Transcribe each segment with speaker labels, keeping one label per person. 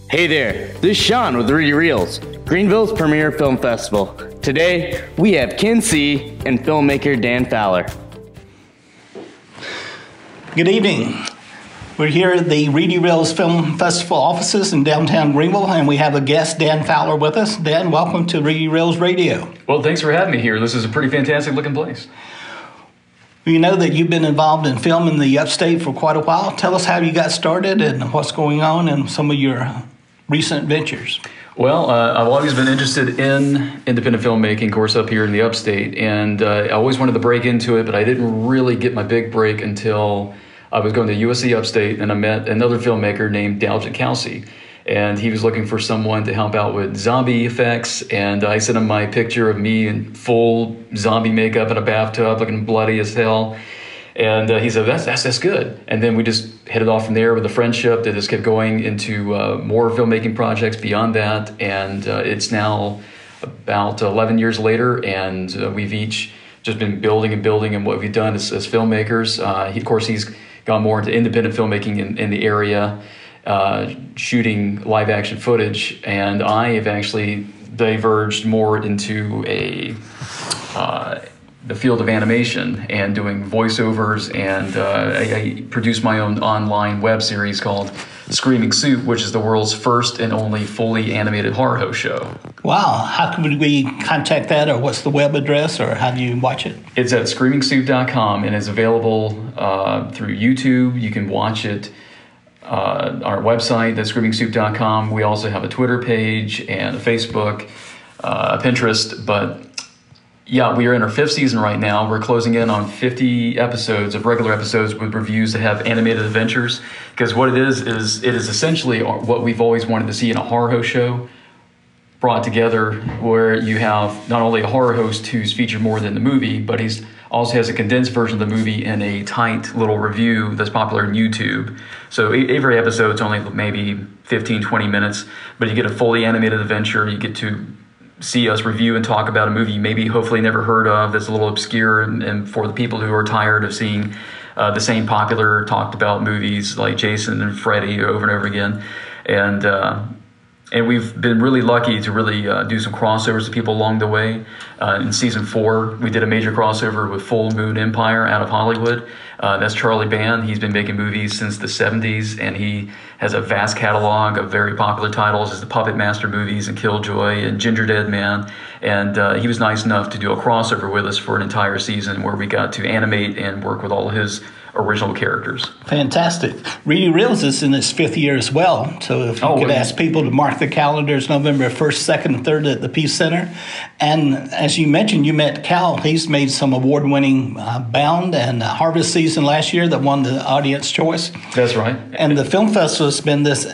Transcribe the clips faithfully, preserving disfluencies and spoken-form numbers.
Speaker 1: Hey there, this is Sean with Rudy Reels, Greenville's premier film festival. Today, we have Ken C. and filmmaker Dan Fowler.
Speaker 2: Good evening. We're here at the Rudy Reels Film Festival offices in downtown Greenville, and we have a guest, Dan Fowler, with us. Dan, welcome to Rudy Reels Radio.
Speaker 3: Well, thanks for having me here. This is a pretty fantastic looking place.
Speaker 2: We know that you've been involved in film in the upstate for quite a while. Tell us how you got started and what's going on and some of your recent ventures.
Speaker 3: Well, uh, I've always been interested in independent filmmaking, of course, up here in the upstate, and uh, I always wanted to break into it, but I didn't really get my big break until I was going to U S C Upstate, and I met another filmmaker named Dalton Kelsey, and he was looking for someone to help out with zombie effects, and I sent him my picture of me in full zombie makeup in a bathtub, looking bloody as hell. And uh, he said, that's, that's that's good. And then we just headed off from there with a friendship that just kept going into uh, more filmmaking projects beyond that. And uh, it's now about eleven years later, and uh, we've each just been building and building. And what we've done as, as filmmakers, uh, he, of course, he's gone more into independent filmmaking in, in the area, uh, shooting live action footage. And I have actually diverged more into a... Uh, the field of animation and doing voiceovers, and uh, I, I produce my own online web series called Screaming Soup, which is the world's first and only fully animated horror host show.
Speaker 2: Wow. How can we contact that, or what's the web address, or how do you watch it?
Speaker 3: It's at screaming soup dot com, and it's available uh, through YouTube. You can watch it uh, on our website, that's screaming soup dot com. We also have a Twitter page and a Facebook, uh, a Pinterest, but yeah, we are in our fifth season right now. We're closing in on fifty episodes of regular episodes with reviews that have animated adventures. Because what it is, is it is essentially what we've always wanted to see in a horror host show brought together, where you have not only a horror host who's featured more than the movie, but he's also has a condensed version of the movie in a tight little review that's popular on YouTube. So every episode's only maybe fifteen, twenty minutes, but you get a fully animated adventure. You get to see us review and talk about a movie you maybe hopefully never heard of, that's a little obscure, and, and for the people who are tired of seeing uh, the same popular talked about movies like Jason and Freddy over and over again. And uh, and we've been really lucky to really uh, do some crossovers with people along the way. Uh, in season four, we did a major crossover with Full Moon Empire out of Hollywood. Uh, that's Charlie Band. He's been making movies since the seventies, and he has a vast catalog of very popular titles as the Puppet Master movies and Killjoy and Ginger Dead Man. And uh, he was nice enough to do a crossover with us for an entire season where we got to animate and work with all of his original characters.
Speaker 2: Fantastic. Rudy Reels is in his fifth year as well. So if you
Speaker 3: oh,
Speaker 2: could
Speaker 3: well,
Speaker 2: ask people to mark the calendars, November first, second, and third at the Peace Center. And as you mentioned, you met Cal. He's made some award-winning uh, Bound and uh, Harvest season last year that won the Audience Choice.
Speaker 3: That's right.
Speaker 2: And the film festival has been this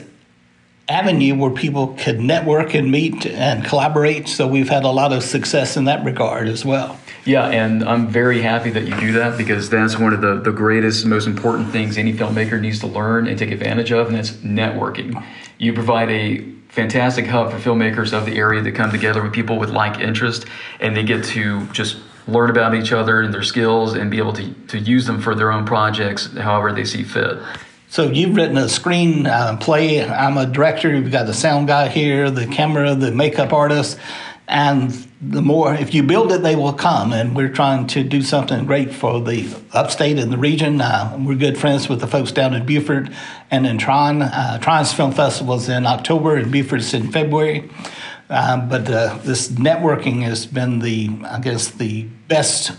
Speaker 2: avenue where people could network and meet and collaborate. So we've had a lot of success in that regard as well.
Speaker 3: Yeah, and I'm very happy that you do that, because that's one of the, the greatest, most important things any filmmaker needs to learn and take advantage of, and that's networking. You provide a fantastic hub for filmmakers of the area to come together with people with like interest, and they get to just learn about each other and their skills and be able to, to use them for their own projects however they see fit.
Speaker 2: So you've written a screen uh, play. I'm a director. You've got the sound guy here, the camera, the makeup artist. And the more, if you build it, they will come. And we're trying to do something great for the upstate and the region. Uh, we're good friends with the folks down in Beaufort and in Tryon. Uh, Tryon's Film Festival is in October and Beaufort's in February. Uh, but uh, this networking has been the, I guess, the best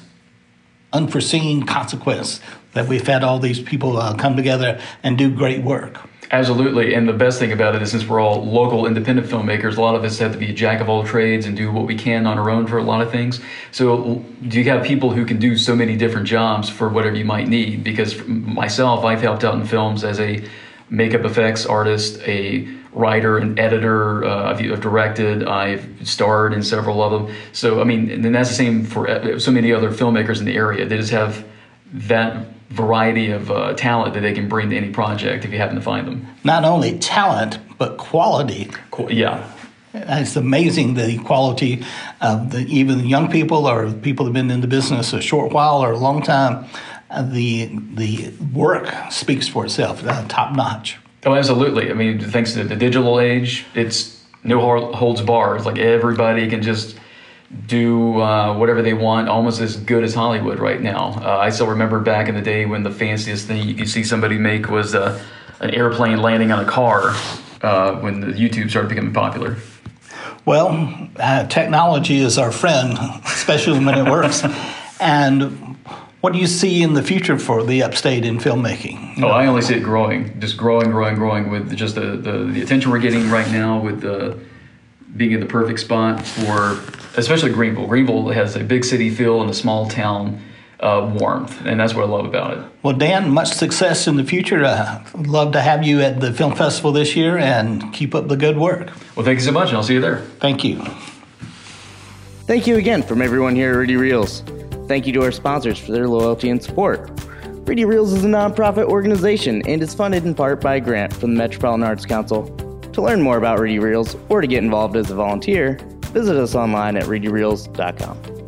Speaker 2: unforeseen consequence that we've had all these people uh, come together and do great work.
Speaker 3: Absolutely, and the best thing about it is, since we're all local independent filmmakers, a lot of us have to be a jack of all trades and do what we can on our own for a lot of things. So do you have people who can do so many different jobs for whatever you might need? Because myself, I've helped out in films as a makeup effects artist, a writer, an editor. uh, I've, I've directed, I've starred in several of them. So, I mean, and that's the same for so many other filmmakers in the area. They just have that variety of uh, talent that they can bring to any project if you happen to find them.
Speaker 2: Not only talent, but quality.
Speaker 3: Qu- yeah.
Speaker 2: It's amazing the quality of the, even the young people or people that have been in the business a short while or a long time. Uh, the the work speaks for itself, uh, top notch.
Speaker 3: Oh, absolutely. I mean, thanks to the digital age, it's no holds barred. Like everybody can just do uh, whatever they want, almost as good as Hollywood right now. Uh, I still remember back in the day when the fanciest thing you could see somebody make was uh, an airplane landing on a car uh, when the YouTube started becoming popular.
Speaker 2: Well, uh, technology is our friend, especially when it works. And what do you see in the future for the upstate in filmmaking? You
Speaker 3: oh,
Speaker 2: know?
Speaker 3: I only see it growing, just growing, growing, growing with just the, the, the attention we're getting right now with the being in the perfect spot for, especially Greenville. Greenville has a big city feel and a small town uh, warmth, and that's what I love about it.
Speaker 2: Well, Dan, much success in the future. Uh, I'd love to have you at the film festival this year, and keep up the good work.
Speaker 3: Well, thank you so much, and I'll see you there.
Speaker 2: Thank you.
Speaker 1: Thank you again from everyone here at Rudy Reels. Thank you to our sponsors for their loyalty and support. Rudy Reels is a nonprofit organization and is funded in part by a grant from the Metropolitan Arts Council. To learn more about Rudy Reels or to get involved as a volunteer, visit us online at rudy reels dot com.